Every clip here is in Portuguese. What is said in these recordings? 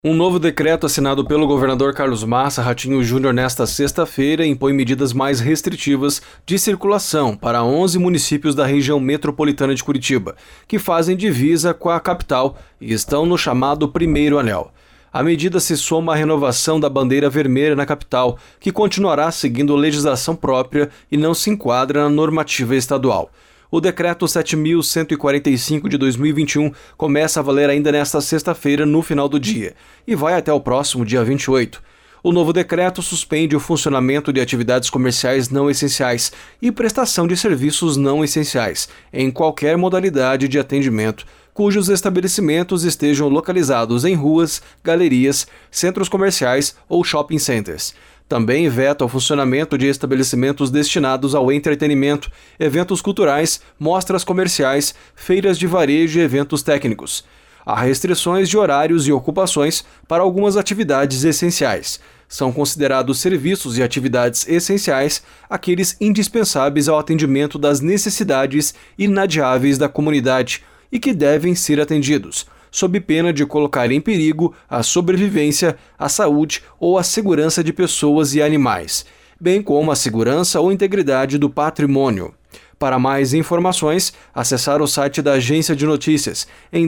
Um novo decreto assinado pelo governador Carlos Massa Ratinho Júnior nesta sexta-feira impõe medidas mais restritivas de circulação para 11 municípios da região metropolitana de Curitiba, que fazem divisa com a capital e estão no chamado Primeiro Anel. A medida se soma à renovação da bandeira vermelha na capital, que continuará seguindo legislação própria e não se enquadra na normativa estadual. O Decreto 7.145 de 2021 começa a valer ainda nesta sexta-feira, no final do dia, e vai até o próximo dia 28. O novo decreto suspende o funcionamento de atividades comerciais não essenciais e prestação de serviços não essenciais, em qualquer modalidade de atendimento, cujos estabelecimentos estejam localizados em ruas, galerias, centros comerciais ou shopping centers. Também veta o funcionamento de estabelecimentos destinados ao entretenimento, eventos culturais, mostras comerciais, feiras de varejo e eventos técnicos. Há restrições de horários e ocupações para algumas atividades essenciais. São considerados serviços e atividades essenciais aqueles indispensáveis ao atendimento das necessidades inadiáveis da comunidade e que devem ser atendidos, sob pena de colocar em perigo a sobrevivência, a saúde ou a segurança de pessoas e animais, bem como a segurança ou integridade do patrimônio. Para mais informações, acessar o site da Agência de Notícias em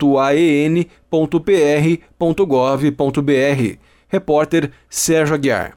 www.aen.pr.gov.br. Repórter Sérgio Aguiar.